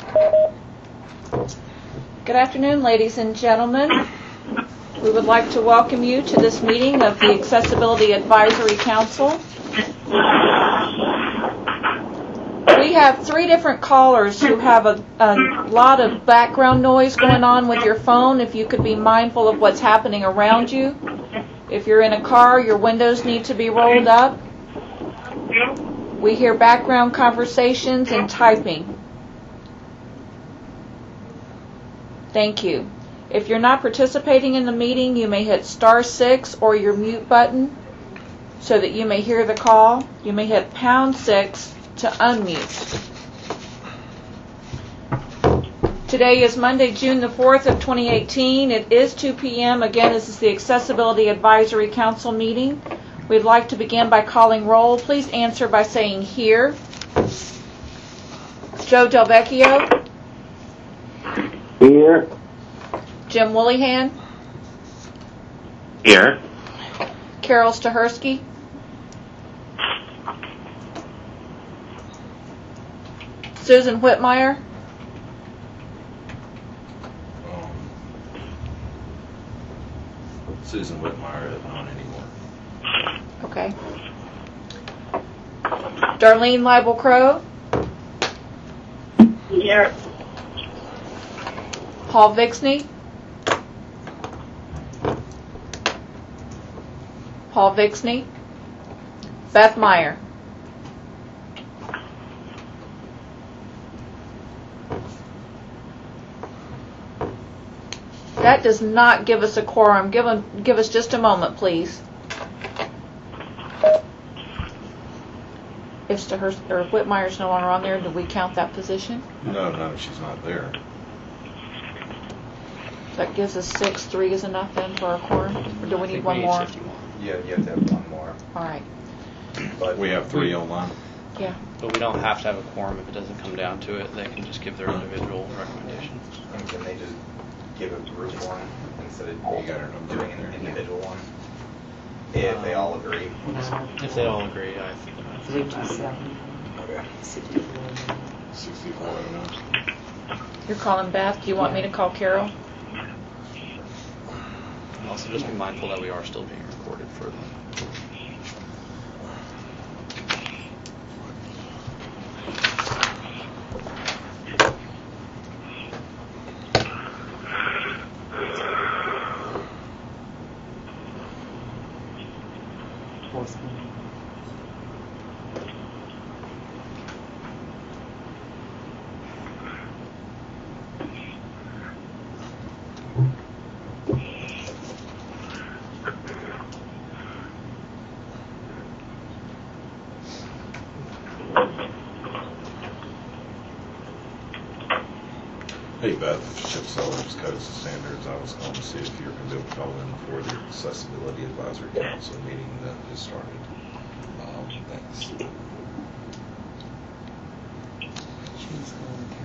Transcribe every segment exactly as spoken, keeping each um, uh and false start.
Good afternoon, ladies and gentlemen. We would like to welcome you to this meeting of the Accessibility Advisory Council. We have three different callers who have a, a lot of background noise going on with your phone. If you could be mindful of what's happening around you. If you're in a car, your windows need to be rolled up. We hear background conversations and typing. Thank you. If you're not participating in the meeting, you may hit star six or your mute button so that you may hear the call. You may hit pound six to unmute. Today is Monday, June the fourth of twenty eighteen. It is two p m Again, this is the Accessibility Advisory Council meeting. We'd like to begin by calling roll. Please answer by saying here. Joe Delvecchio. Here. Jim Woollyhan. Here. Carol Stahersky. Susan Whitmire. Um, Susan Whitmire isn't on anymore. Okay. Darlene Leibel Crow. Here. Paul Vixney. Paul Vixney. Beth Meyer. That does not give us a quorum. Give, them, give us just a moment, please. If Stahersky or Whitmire's no longer on there, do we count that position? No, no, she's not there. That gives us six. Three is enough then for our quorum? Or do we need one more? Yeah, you have to have one more. All right. But We have three online. Yeah. But we don't have to have a quorum if it doesn't come down to it. They can just give their individual recommendations. and can they just give a group one instead of You got her number doing in an there. individual one? If they all agree. If they all agree, I think. three two seven, Okay. sixty-four. sixty-four oh nine. You're calling Beth. Do you want me to call Carol? And also just be mindful that we are still being recorded for the Hey Beth, Chip Sellers, Codes and Standards. I was calling to see if you're going to be able to call in for the Accessibility Advisory Council meeting that has started. Um, thanks. She's going to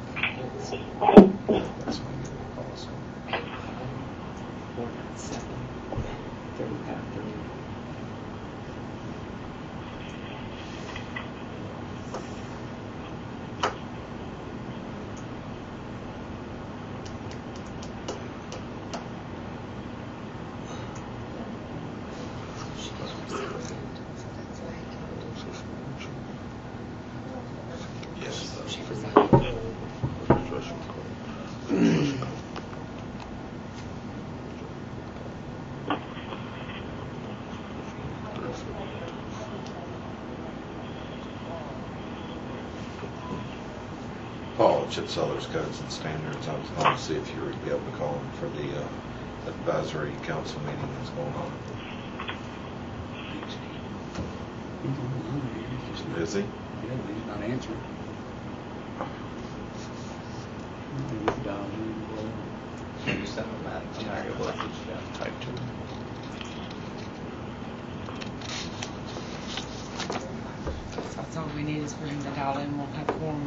That's when you will call us on. four nine seven, thirty-five thirty. Yes. She was out. Paul, Chip Sellers, Codes and Standards. I was calling to see if you would be able to call in for the uh, advisory council meeting that's going on. Is he? Yeah, he's not answering. So you send them that generic message down type to them. That's all we need is for him to dial in. We'll have quorum.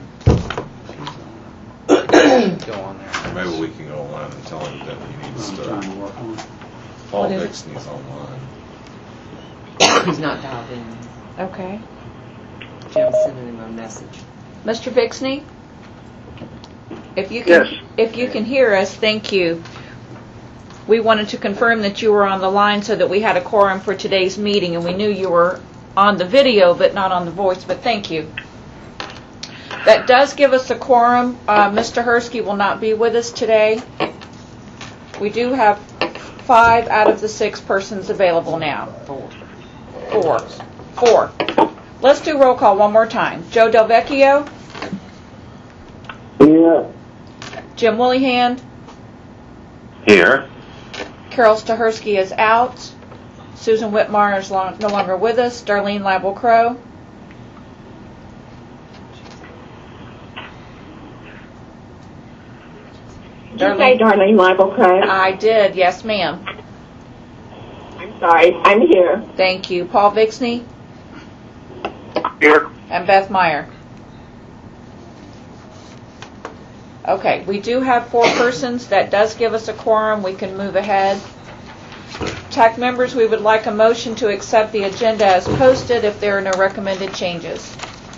Go on there. Maybe we can go online and tell him that he needs I'm trying to to. work on it. Paul What is it? Vixney's online. He's not dialed in. Okay. Jim's sending him a message. Mister Vixney? If you can, Yes. if you can hear us, thank you. We wanted to confirm that you were on the line so that we had a quorum for today's meeting, and we knew you were on the video but not on the voice, but thank you. That does give us a quorum. Uh, Mister Hersky will not be with us today. We do have five out of the six persons available now. Four. Four. Four. Let's do roll call one more time. Joe Delvecchio, Here. Jim Willihan, Here. Carol Stahersky is out. Susan Whitmire is long, no longer with us. Darlene Label-Crow. Did you say Darlene Label-Crow? I did, yes ma'am. I'm sorry, I'm here. Thank you. Paul Vixney Here. and Beth Meyer. Okay, we do have four persons. That does give us a quorum. We can move ahead. T A C members, we would like a motion to accept the agenda as posted if there are no recommended changes.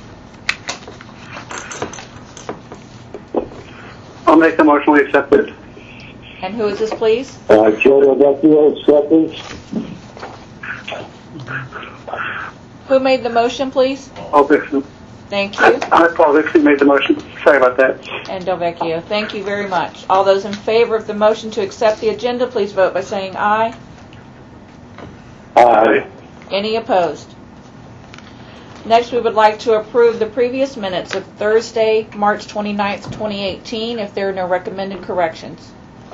I'll make the motion we accept it. And who is this, please? Uh, Joe Delvecchio, acceptance. Who made the motion, please? Paul Vixen. Thank you. Uh, Paul Vixen made the motion. Sorry about that. And Delvecchio. Thank you very much. All those in favor of the motion to accept the agenda, please vote by saying aye. Aye. Any opposed? Next, we would like to approve the previous minutes of Thursday, March twenty-ninth, twenty eighteen, if there are no recommended corrections.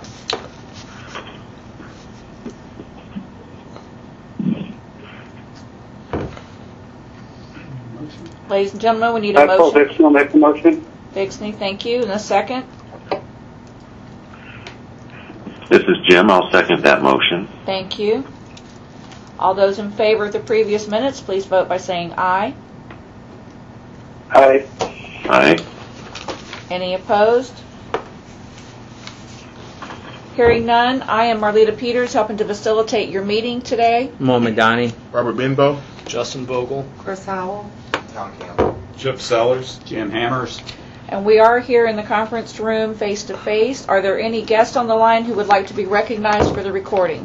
Ladies and gentlemen, we need a Uh, Paul motion. Vixen will make the motion. Vixney, thank you. And a second. This is Jim. I'll second that motion. Thank you. All those in favor of the previous minutes, please vote by saying aye. Aye. Aye. Any opposed? Hearing none, I am Marlita Peters, helping to facilitate your meeting today. Mo Madani. Robert Benbow, Justin Vogel. Chris Howell. Tom Campbell. Chip Sellers, Jim Hammers. And we are here in the conference room face to face. Are there any guests on the line who would like to be recognized for the recording?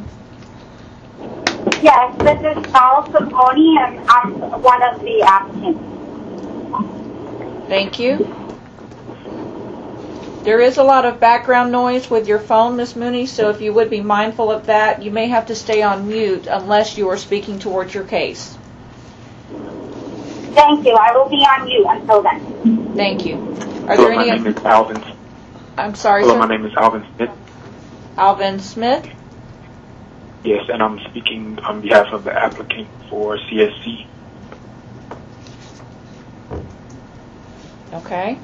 Yes, this is Paul Saponi, and I'm one of the applicants. Thank you. There is a lot of background noise with your phone, Miz Mooney, so if you would be mindful of that, you may have to stay on mute unless you are speaking towards your case. Thank you. I will be on mute until then. Thank you. Are Hello, there my any? name is Alvin. I'm sorry, Hello, sir. my name is Alvin Smith. Alvin Smith. Yes, and I'm speaking on behalf of the applicant for C S C. Okay.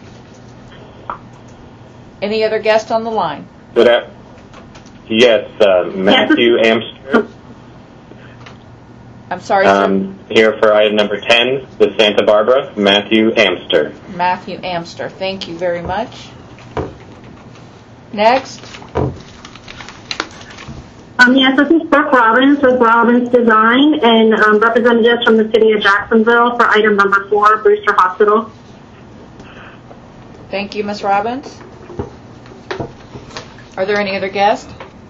Any other guests on the line? Good af- Yes, uh, Matthew Amster. I'm sorry, sir. Um, here for item number ten, the Santa Barbara, Matthew Amster. Matthew Amster. Thank you very much. Next. Um, yes, this is Brooke Robbins with Robbins Design, and um, representatives from the city of Jacksonville for item number four, Brewster Hospital. Thank you, Miz Robbins. Are there any other guests?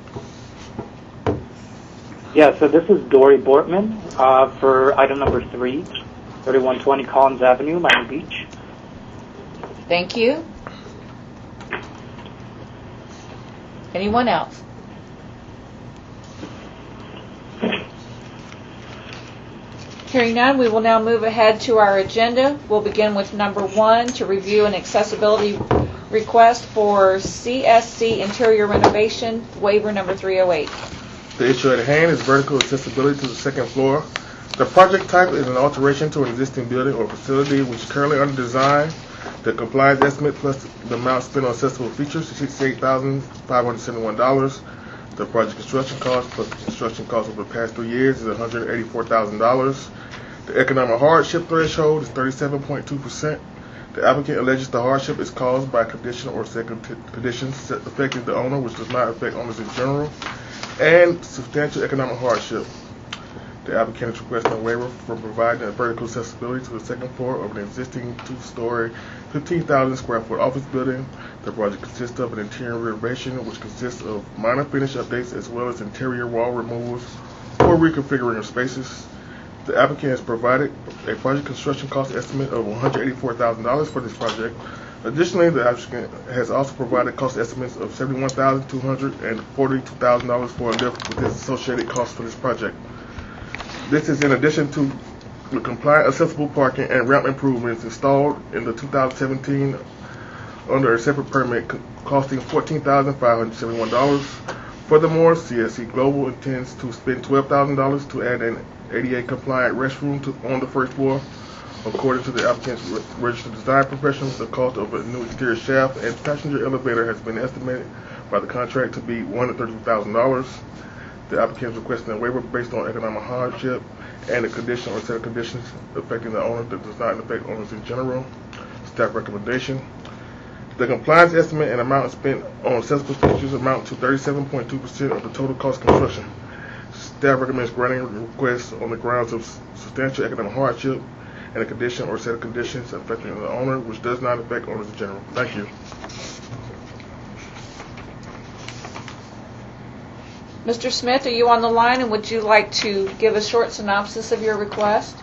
Yeah, so this is Dory Bortman uh, for item number three, thirty-one twenty Collins Avenue, Miami Beach. Thank you. Anyone else? Hearing none, we will now move ahead to our agenda. We'll begin with number one, to review an accessibility request for C S C interior renovation, waiver number three oh eight. The issue at hand is vertical accessibility to the second floor. The project type is an alteration to an existing building or facility which is currently under design. The compliance estimate plus the amount spent on accessible features is sixty-eight thousand five hundred seventy-one dollars. The project construction cost plus the construction cost over the past three years is one hundred eighty-four thousand dollars. The economic hardship threshold is thirty-seven point two percent. The applicant alleges the hardship is caused by condition or second conditions affecting the owner, which does not affect owners in general, and substantial economic hardship. The applicant is requesting a waiver for providing a vertical accessibility to the second floor of an existing two-story, fifteen thousand square foot office building. The project consists of an interior renovation, which consists of minor finish updates as well as interior wall removals or reconfiguring of spaces. The applicant has provided a project construction cost estimate of one hundred eighty-four thousand dollars for this project. Additionally, the applicant has also provided cost estimates of seventy-one thousand two hundred dollars and forty-two thousand dollars for a lift with its associated costs for this project. This is in addition to the compliant accessible parking and ramp improvements installed in the two thousand seventeen under a separate permit costing fourteen thousand five hundred seventy-one dollars. Furthermore, C S C Global intends to spend twelve thousand dollars to add an A D A compliant restroom to, on the first floor. According to the applicant's re- registered design professionals, the cost of a new exterior shaft and passenger elevator has been estimated by the contract to be one hundred thirty thousand dollars. The applicant is requesting a waiver based on economic hardship and a condition or set of conditions affecting the owner that does not affect owners in general. Staff recommendation. The compliance estimate and amount spent on accessible features amount to thirty-seven point two percent of the total cost of construction. Staff recommends granting the request on the grounds of substantial economic hardship and a condition or set of conditions affecting the owner which does not affect owners in general. Thank you. Mister Smith, are you on the line, and would you like to give a short synopsis of your request?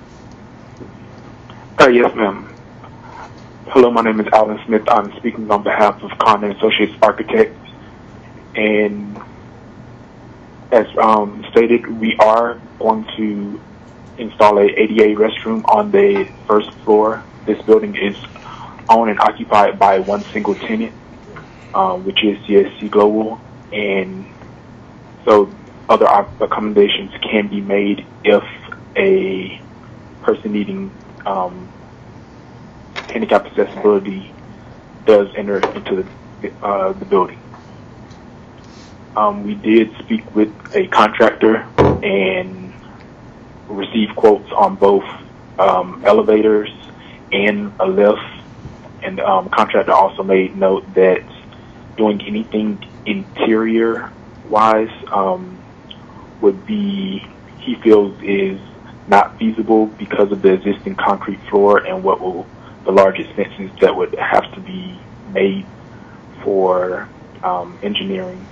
Uh, yes, ma'am. Hello, my name is Alan Smith. I'm speaking on behalf of Condon Associates Architects. And as um, stated, we are going to install a A D A restroom on the first floor. This building is owned and occupied by one single tenant, um, which is C S C Global. And so other accommodations can be made if a person needing um, handicap accessibility does enter into the, uh, the building. Um, we did speak with a contractor and received quotes on both um, elevators and a lift. And the um, contractor also made note that doing anything interior wise um, would be, he feels, is not feasible because of the existing concrete floor and what will the large expenses that would have to be made for um, engineering.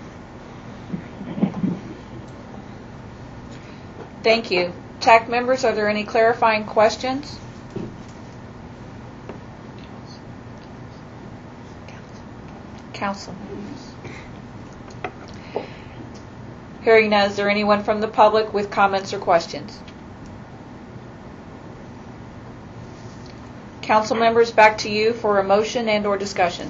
Thank you. T A C members, are there any clarifying questions? Council members. Hearing none, is there anyone from the public with comments or questions? Council members, back to you for a motion and or discussion.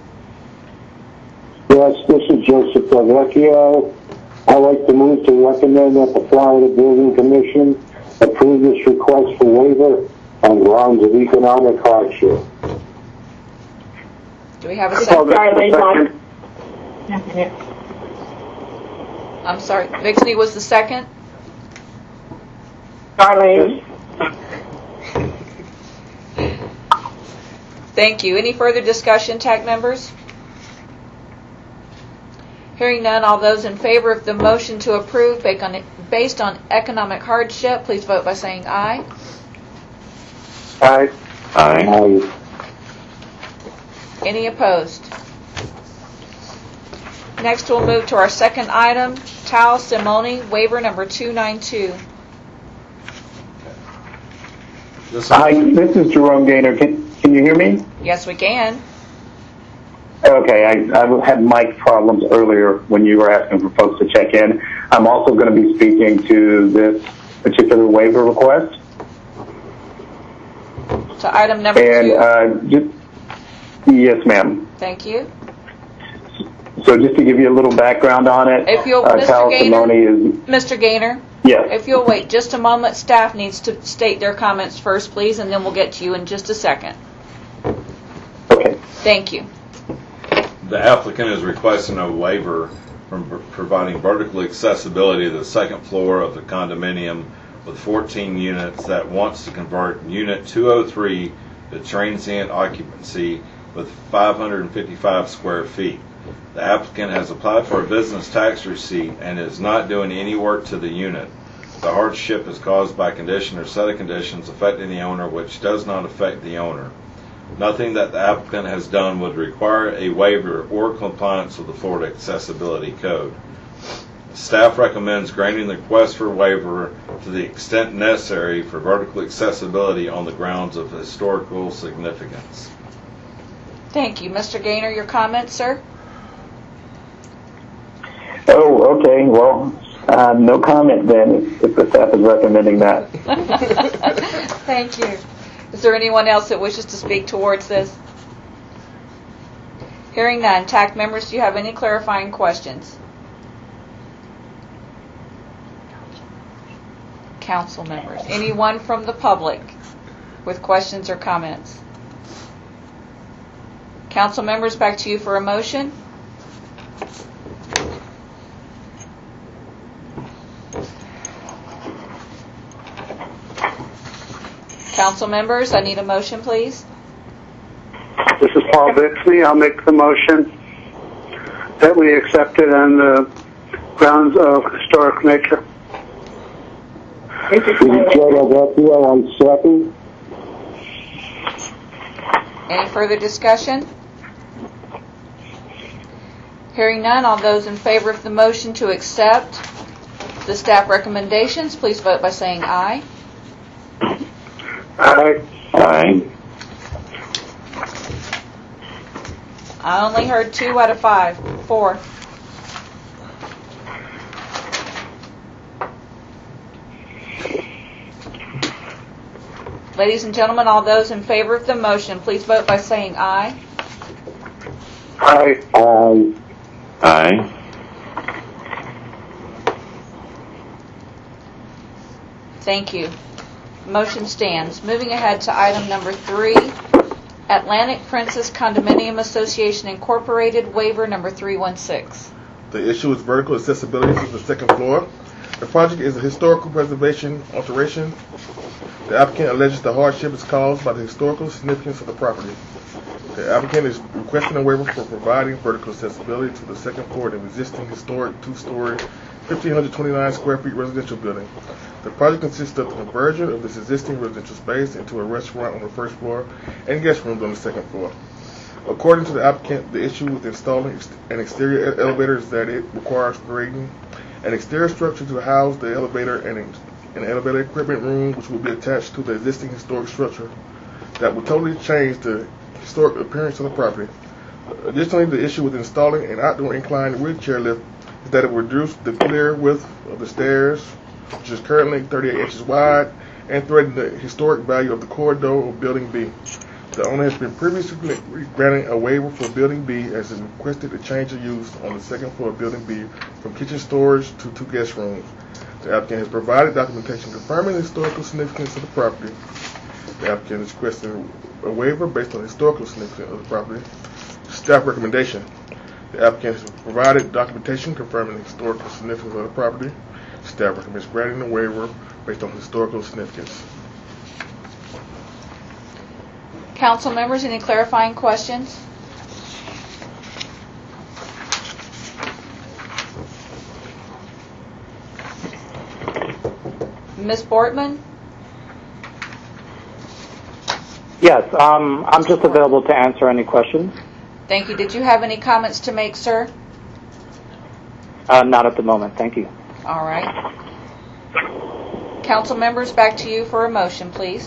Yes, this is Joseph Delvecchio. I'd like to move to recommend that the Florida Building Commission approve this request for waiver on grounds of economic hardship. Do we have a second? I'm sorry, Vixney was the second? Darlene. Thank you. Any further discussion, T A C members? Hearing none, all those in favor of the motion to approve based on economic hardship, please vote by saying aye. Aye. Aye. Any opposed? Next, we'll move to our second item, Tal Simone, waiver number two ninety-two. Hi, this is Jerome Gaynor. Can, can you hear me? Yes, we can. Okay, I, I had mic problems earlier when you were asking for folks to check in. I'm also going to be speaking to this particular waiver request. To item number and, two. Uh, just, yes, ma'am. Thank you. So just to give you a little background on it, if you'll, uh, Mister Tal Gaynor, Simone is... Mister Gaynor, yes. If you'll wait just a moment, staff needs to state their comments first, please, and then we'll get to you in just a second. Okay. Thank you. The applicant is requesting a waiver from providing vertical accessibility to the second floor of the condominium with fourteen units that wants to convert Unit two oh three to transient occupancy with five hundred fifty-five square feet. The applicant has applied for a business tax receipt and is not doing any work to the unit. The hardship is caused by condition or set of conditions affecting the owner which does not affect the owner. Nothing that the applicant has done would require a waiver or compliance with the Florida Accessibility Code. Staff recommends granting the request for waiver to the extent necessary for vertical accessibility on the grounds of historical significance. Thank you. Mister Gaynor, your comments, sir? Oh, okay. Well, uh, no comment then if, if the staff is recommending that. Thank you. Is there anyone else that wishes to speak towards this? Hearing none. T A C members, do you have any clarifying questions? Council members. Anyone from the public with questions or comments? Council members, back to you for a motion. Council members, I need a motion, please. This is Paul Bixley. I'll make the motion that we accept it on the grounds of historic nature. This is Joe Vecchio on second. Any further discussion? Hearing none, all those in favor of the motion to accept the staff recommendations, please vote by saying aye. Aye. Aye. I only heard two out of five. Four. Ladies and gentlemen, all those in favor of the motion, please vote by saying aye. Aye. Aye. Aye. Thank you. Motion stands. Moving ahead to item number three, Atlantic Princess Condominium Association Incorporated, waiver number three one six. The issue is vertical accessibility to the second floor. The project is a historical preservation alteration. The applicant alleges the hardship is caused by the historical significance of the property. The applicant is requesting a waiver for providing vertical accessibility to the second floor of an existing historic two-story, fifteen twenty-nine square feet residential building. The project consists of the conversion of this existing residential space into a restaurant on the first floor and guest rooms on the second floor. According to the applicant, the issue with installing an exterior elevator is that it requires creating an exterior structure to house the elevator and an elevator equipment room, which will be attached to the existing historic structure that would totally change the historic appearance of the property. Additionally, the issue with installing an outdoor inclined wheelchair lift is that it will reduce the clear width of the stairs, which is currently thirty-eight inches wide, and threaten the historic value of the corridor of Building B. The owner has been previously granted a waiver for Building B as it requested a change of use on the second floor of Building B from kitchen storage to two guest rooms. The applicant has provided documentation confirming the historical significance of the property. The applicant is requesting a waiver based on the historical significance of the property. Staff recommendation. The applicant has provided documentation confirming the historical significance of the property. Staff recommends granting the waiver based on historical significance. Council members, any clarifying questions? Miz Bortman? Yes, um, I'm just available to answer any questions. Thank you. Did you have any comments to make, sir? Uh, not at the moment. Thank you. All right. Council members, back to you for a motion, please.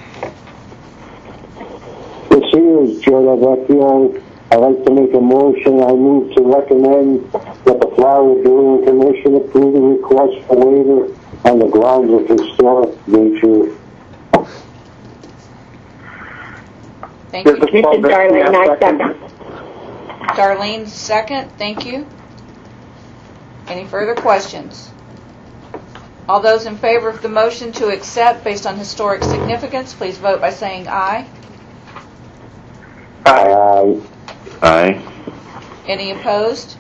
This here is Joe Vecchio. I'd like to make a motion. I move to recommend that the Florida Building Commission approve the request for waiver on the grounds of historic nature. Thank you. This is Darlene, I second. Darlene, second. Thank you. Any further questions? All those in favor of the motion to accept based on historic significance, please vote by saying aye. Aye. Aye. Any opposed?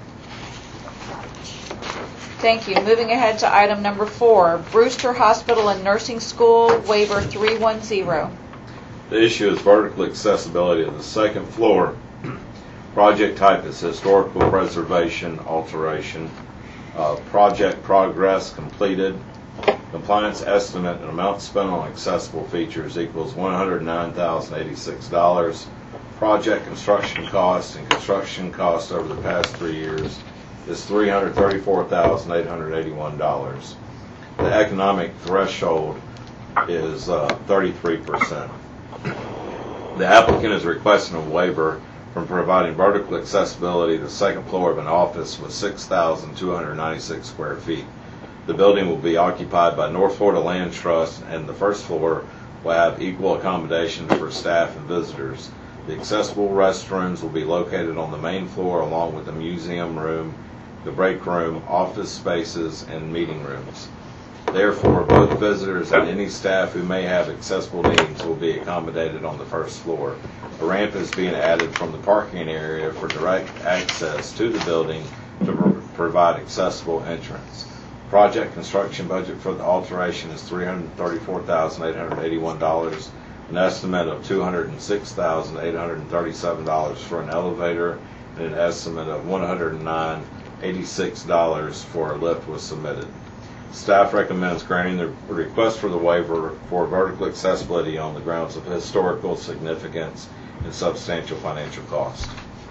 Thank you. Moving ahead to item number four, Brewster Hospital and Nursing School, waiver three one zero. The issue is vertical accessibility of the second floor. Project type is historical preservation alteration. Uh, project progress completed. Compliance estimate and amount spent on accessible features equals one hundred nine thousand eighty-six dollars. Project construction cost and construction costs over the past three years is three hundred thirty-four thousand eight hundred eighty-one dollars. The economic threshold is uh, thirty-three percent. The applicant is requesting a waiver from providing vertical accessibility to the second floor of an office with six thousand two hundred ninety-six square feet. The building will be occupied by North Florida Land Trust, and the first floor will have equal accommodations for staff and visitors. The accessible restrooms will be located on the main floor along with the museum room, the break room, office spaces, and meeting rooms. Therefore, both visitors and any staff who may have accessible needs will be accommodated on the first floor. A ramp is being added from the parking area for direct access to the building to pr- provide accessible entrance. Project construction budget for the alteration is three hundred thirty-four thousand eight hundred eighty-one dollars, an estimate of two hundred six thousand eight hundred thirty-seven dollars for an elevator, and an estimate of one hundred nine thousand eighty-six dollars for a lift was submitted. Staff recommends granting the request for the waiver for vertical accessibility on the grounds of historical significance and substantial financial cost.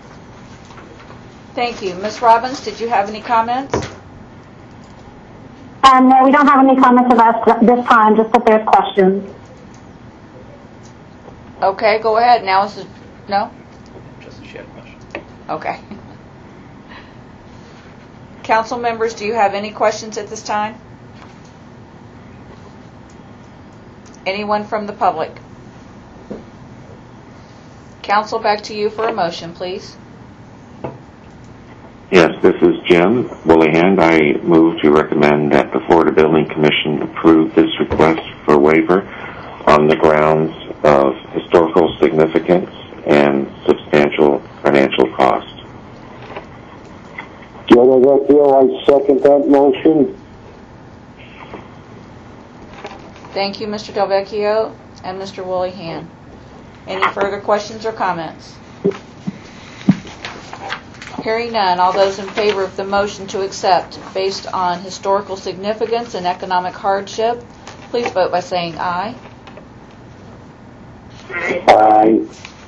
Thank you. Miz Robbins, did you have any comments? Um, no, we don't have any comments about this time, just if there's questions. Okay, go ahead. Now is the, no? Just she had a question. Okay. Council members, do you have any questions at this time? Anyone from the public? Council, back to you for a motion, please. Yes, this is Jim Willihan. I move to recommend that the Florida Building Commission approve this request for waiver on the grounds of historical significance and substantial financial cost. Joe Vecchio, I second that motion. Thank you, Mister Del Vecchio and Mister Willihan. Any further questions or comments? Hearing none, all those in favor of the motion to accept based on historical significance and economic hardship, please vote by saying aye. Aye.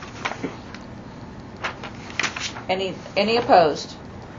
Any any opposed?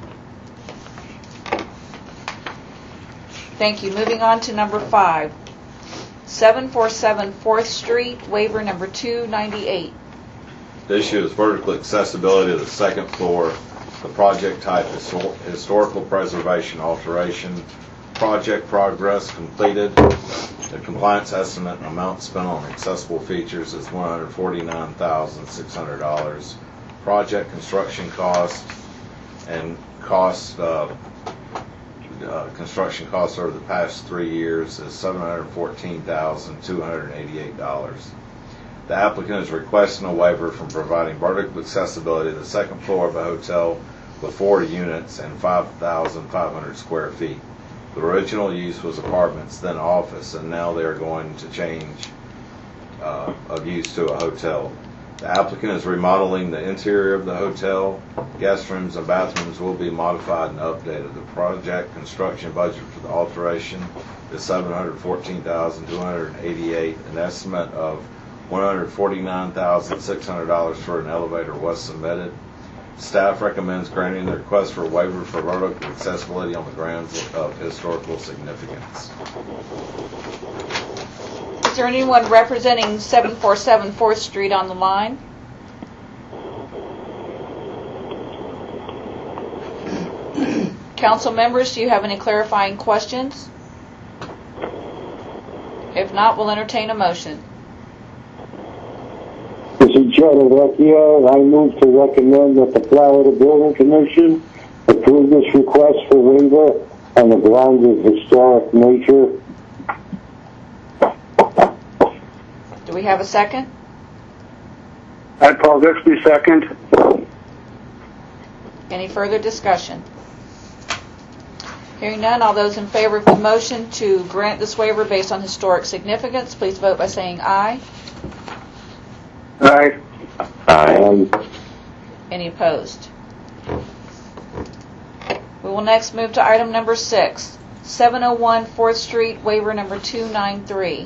Thank you. Moving on to number five. seven forty-seven fourth Street, waiver number two ninety-eight. The issue is vertical accessibility to the second floor. The project type is historical preservation alteration. Project progress completed. The compliance estimate and amount spent on accessible features is one hundred forty-nine thousand six hundred dollars. Project construction cost and cost uh, uh, construction costs over the past three years is seven hundred fourteen thousand two hundred eighty-eight dollars. The applicant is requesting a waiver from providing vertical accessibility to the second floor of a hotel with four units and five thousand five hundred square feet. The original use was apartments, then office, and now they are going to change uh, of use to a hotel. The applicant is remodeling the interior of the hotel. Guest rooms and bathrooms will be modified and updated. The project construction budget for the alteration is seven hundred fourteen thousand two hundred eighty-eight dollars. An estimate of one hundred forty-nine thousand six hundred dollars for an elevator was submitted. Staff recommends granting the request for a waiver for vertical accessibility on the grounds of historical significance. Is there anyone representing seven forty-seven fourth Street on the line? Council members, do you have any clarifying questions? If not, we'll entertain a motion. This is Joe Vecchio. I move to recommend that the Florida Building Commission approve this request for waiver on the grounds of historic nature. Do we have a second? I, Paul Bixby, second. Any further discussion? Hearing none, all those in favor of the motion to grant this waiver based on historic significance, please vote by saying aye. Aye. Aye. Any opposed? We will next move to item number six. seven oh one fourth Street, waiver number two nine three.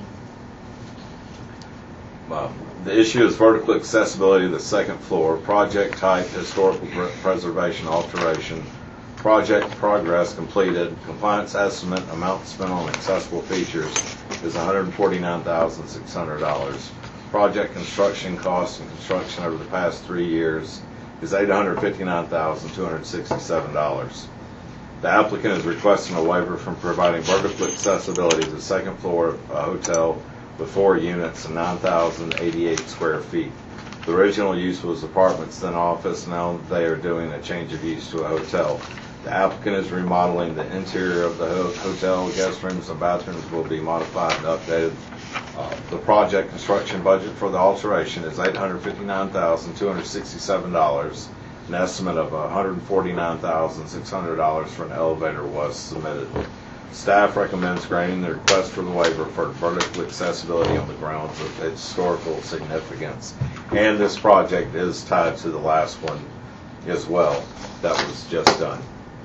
Uh, The issue is vertical accessibility of the second floor, project type, historical pre- preservation alteration, project progress completed, compliance estimate, amount spent on accessible features is one hundred forty-nine thousand six hundred dollars. Project construction costs and construction over the past three years is eight hundred fifty-nine thousand two hundred sixty-seven dollars. The applicant is requesting a waiver from providing vertical accessibility to the second floor of a hotel with four units and nine thousand eighty-eight square feet. The original use was apartments, then office. Now they are doing a change of use to a hotel. The applicant is remodeling the interior of the ho- hotel. Guest rooms and bathrooms will be modified and updated. Uh, the project construction budget for the alteration is eight hundred fifty-nine thousand two hundred sixty-seven dollars. An estimate of one hundred forty-nine thousand six hundred dollars for an elevator was submitted. Staff recommends granting the request for the waiver for vertical accessibility on the grounds of historical significance. And this project is tied to the last one as well that was just done.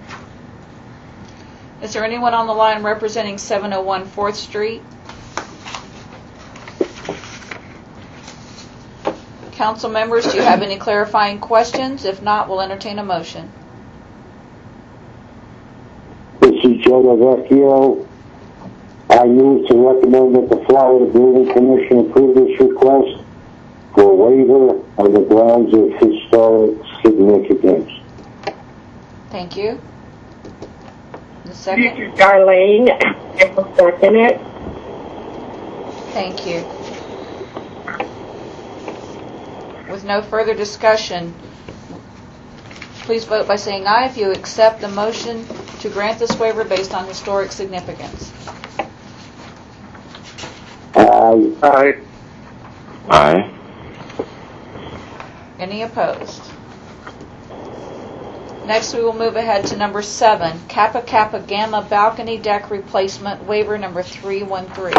Is there anyone on the line representing seven oh one fourth Street? Council members, do you have any clarifying questions? If not, we'll entertain a motion. This is Joe Vecchio. I move to recommend that the Florida Building Commission approve this request for a waiver on the grounds of historic significance. Thank you. The second? This is Darlene. I will second it. Thank you. With no further discussion, please vote by saying aye if you accept the motion to grant this waiver based on historic significance. Aye. Aye. Aye. Any opposed? Next, we will move ahead to number seven, Kappa Kappa Gamma Balcony Deck Replacement, waiver number three one three.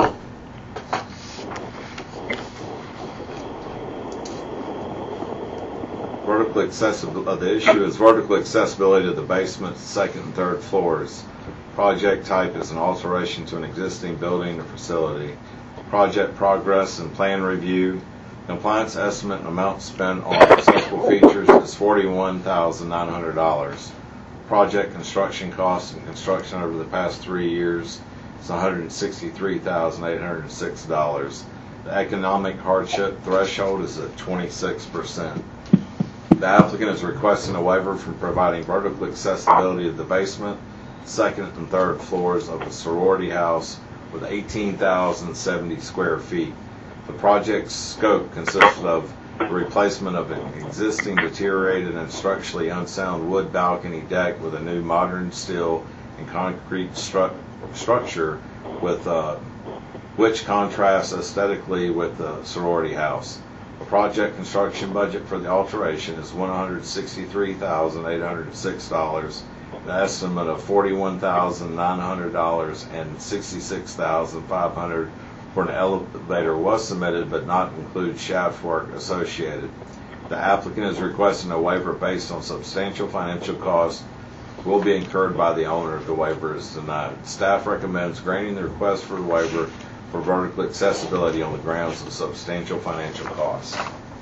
Vertical accessibility. Uh, the issue is vertical accessibility to the basement, second, and third floors. Project type is an alteration to an existing building or facility. Project progress and plan review. Compliance estimate and amount spent on accessible features is forty-one thousand nine hundred dollars. Project construction costs and construction over the past three years is one hundred sixty-three thousand eight hundred six dollars. The economic hardship threshold is at twenty-six percent. The applicant is requesting a waiver from providing vertical accessibility to the basement, second and third floors of a sorority house with eighteen thousand seventy square feet. The project's scope consists of the replacement of an existing deteriorated and structurally unsound wood balcony deck with a new modern steel and concrete stru- structure with uh, which contrasts aesthetically with the sorority house. The project construction budget for the alteration is one hundred sixty-three thousand eight hundred six dollars. An estimate of forty-one thousand nine hundred dollars and sixty-six thousand five hundred dollars for an elevator was submitted but not include shaft work associated. The applicant is requesting a waiver based on substantial financial costs will be incurred by the owner if the waiver is denied. Staff recommends granting the request for the waiver for vertical accessibility on the grounds of substantial financial costs.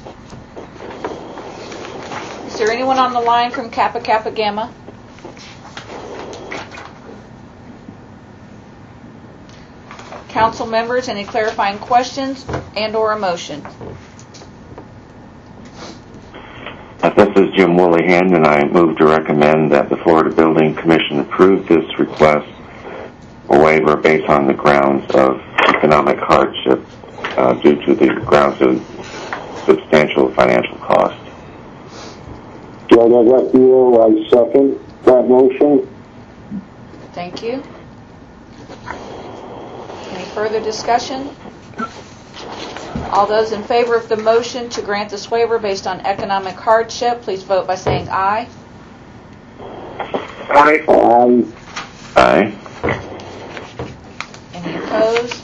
Is there anyone on the line from Kappa Kappa Gamma? Council members, any clarifying questions and or a motion? Uh, This is Jim Willihan, and I move to recommend that the Florida Building Commission approve this request for waiver based on the grounds of economic hardship uh, due to the grounds of substantial financial cost. Joe Vecchio, I second that motion. Thank you. Any further discussion? All those in favor of the motion to grant this waiver based on economic hardship, please vote by saying aye. Aye. Aye. Aye. Any opposed?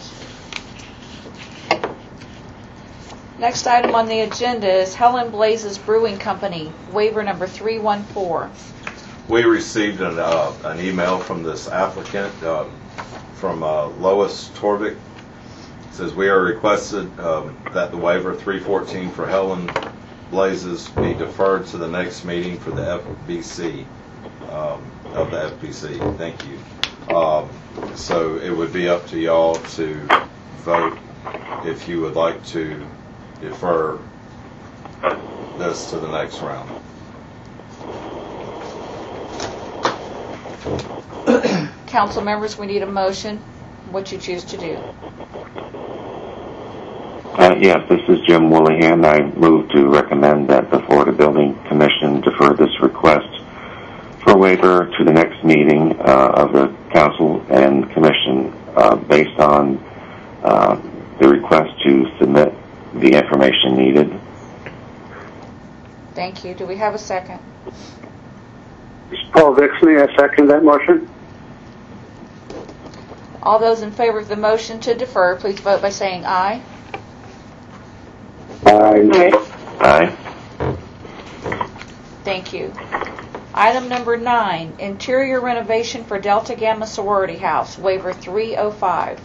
Next item on the agenda is Helen Blazes Brewing Company, waiver number three one four. we received an, uh, an email from this applicant, uh, from uh, Lois Torvik. It says, we are requested um, that the waiver three fourteen for Helen Blazes be deferred to the next meeting for the F B C, um, of the F B C. Thank you. Um, so it would be up to y'all to vote if you would like to defer this to the next round. Council members, we need a motion. What you choose to do. Uh, yes, this is Jim Willihan. I move to recommend that the Florida Building Commission defer this request for waiver to the next meeting uh, of the Council and Commission uh, based on uh, the request to submit the information needed. Thank you. Do we have a second? This is Paul Vixley. I second that motion. All those in favor of the motion to defer, please vote by saying aye. Aye. Aye. Thank you. Item number nine, interior renovation for Delta Gamma Sorority House, waiver three oh five.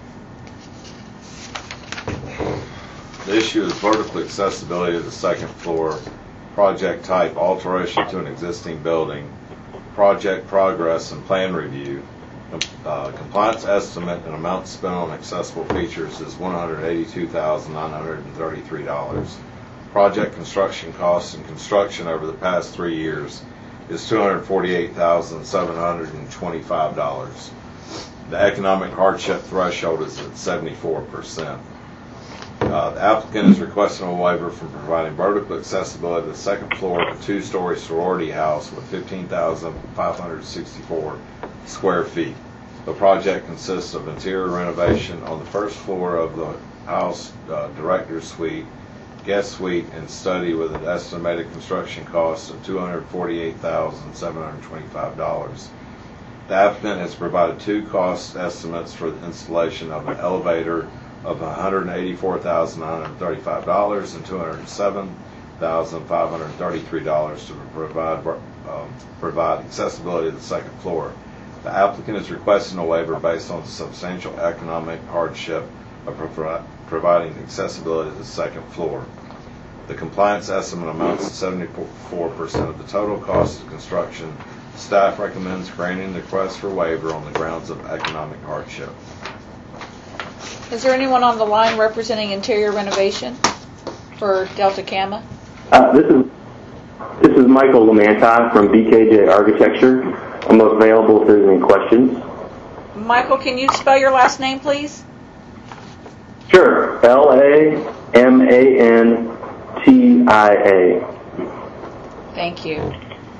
The issue is vertical accessibility to the second floor, project type alteration to an existing building, project progress and plan review. Uh, compliance estimate and amount spent on accessible features is one hundred eighty-two thousand nine hundred thirty-three dollars. Project construction costs and construction over the past three years is two hundred forty-eight thousand seven hundred twenty-five dollars. The economic hardship threshold is at seventy-four percent. Uh, the applicant is requesting a waiver from providing vertical accessibility to the second floor of a two-story sorority house with fifteen thousand five hundred sixty-four square feet. The project consists of interior renovation on the first floor of the house, uh, director's suite, guest suite, and study with an estimated construction cost of two hundred forty-eight thousand seven hundred twenty-five dollars. The applicant has provided two cost estimates for the installation of an elevator of one hundred eighty-four thousand nine hundred thirty-five dollars and two hundred seven thousand five hundred thirty-three dollars to provide um, provide accessibility to the second floor. The applicant is requesting a waiver based on the substantial economic hardship of provi providing accessibility to the second floor. The compliance estimate amounts to seventy-four percent of the total cost of construction. Staff recommends granting the request for waiver on the grounds of economic hardship. Is there anyone on the line representing interior renovation for Delta Gamma? Uh, this is this is Michael Lamanti from B K J Architecture. I'm available if there's any questions. Michael, can you spell your last name, please? Sure. L A M A N T I A. Thank you.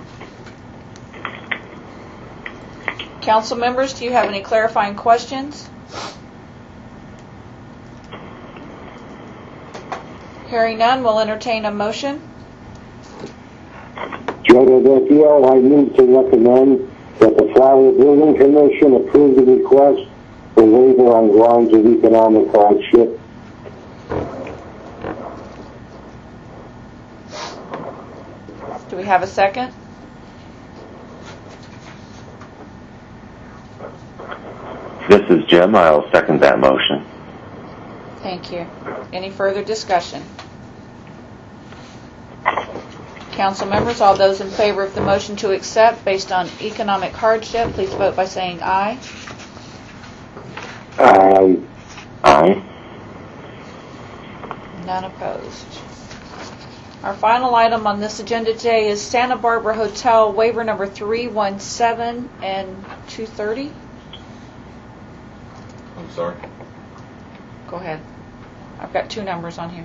Council members, do you have any clarifying questions? Hearing none, we'll entertain a motion. Joe Vecchio, I move to recommend that the Florida Building Commission approve the request for waiver on grounds of economic hardship. Do we have a second? This is Jim. I'll second that motion. Thank you. Any further discussion? Council members, all those in favor of the motion to accept based on economic hardship, please vote by saying aye. Aye. Aye. None opposed. Our final item on this agenda today is Santa Barbara Hotel waiver number three one seven and two thirty. I'm sorry? Go ahead. I've got two numbers on here.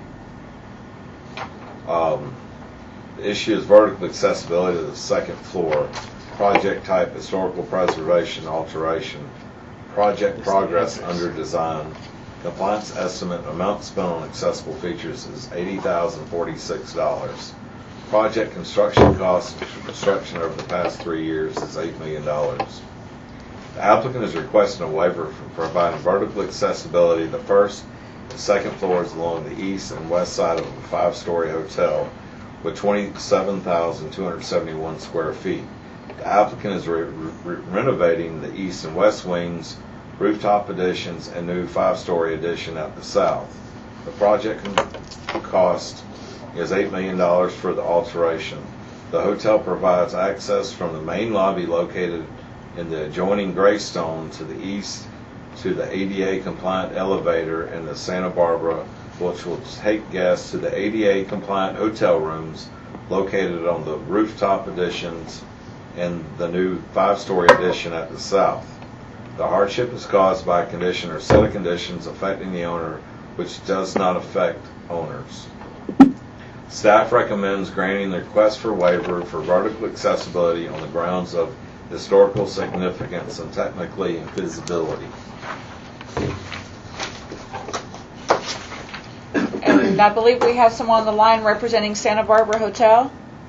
Um, the issue is vertical accessibility to the second floor. Project type historical preservation alteration. Project progress under design. Compliance estimate amount spent on accessible features is eighty thousand forty-six dollars. Project construction cost for construction over the past three years is eight million dollars. The applicant is requesting a waiver for providing vertical accessibility to the first and second floors along the east and west side of a five-story hotel with twenty-seven thousand two hundred seventy-one square feet. The applicant is re- re- renovating the east and west wings, rooftop additions, and new five-story addition at the south. The project cost is eight million dollars for the alteration. The hotel provides access from the main lobby located in the adjoining Greystone to the east to the A D A-compliant elevator in the Santa Barbara, which will take guests to the A D A-compliant hotel rooms located on the rooftop additions and the new five-story addition at the south. The hardship is caused by a condition or set of conditions affecting the owner, which does not affect owners. Staff recommends granting the request for waiver for vertical accessibility on the grounds of historical significance and technically feasibility. And I believe we have someone on the line representing Santa Barbara Hotel.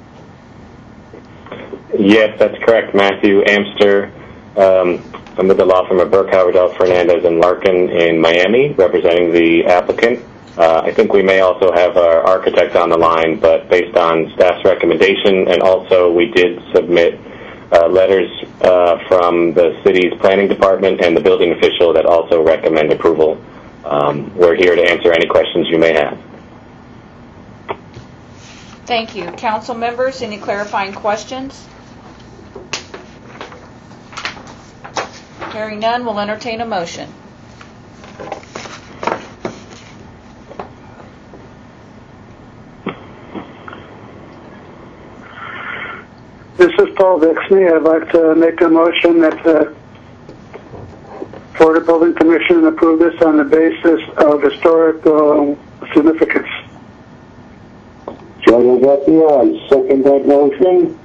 Yes, that's correct. Matthew Amster. Um, I'm with the law firm of Burke, Howardell, Fernandez, and Larkin in Miami, representing the applicant. Uh, I think we may also have our architect on the line, but based on staff's recommendation, and also we did submit uh, letters uh, from the city's planning department and the building official that also recommend approval. Um, we're here to answer any questions you may have. Thank you. Council members, any clarifying questions? Hearing none, we'll entertain a motion. This is Paul Vixney. I'd like to make a motion that the Florida Building Commission approve this on the basis of historical significance. Joe Vecchio, I second that motion.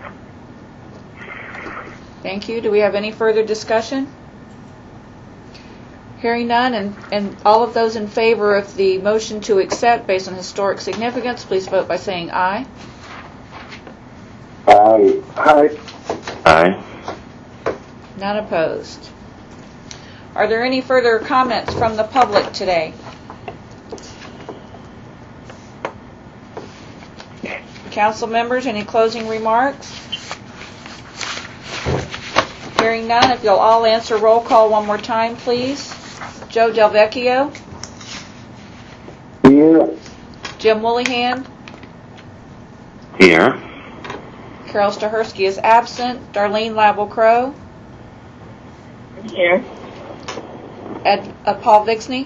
Thank you. Do we have any further discussion? Hearing none, and, and all of those in favor of the motion to accept based on historic significance, please vote by saying aye. Aye. Aye. Aye. None opposed. Are there any further comments from the public today? Council members, any closing remarks? Hearing none, if you'll all answer roll call one more time, please. Joe Del Vecchio. Here. Jim Woollyhan. Here. Carol Stahersky is absent. Darlene Lavelle-Crowe. Here. Ed, uh, Paul Vixney.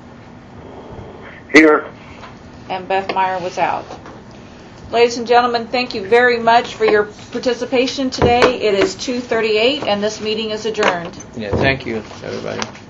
Here. And Beth Meyer was out. Ladies and gentlemen, thank you very much for your participation today. It is two thirty-eight and this meeting is adjourned. Yeah, thank you, everybody.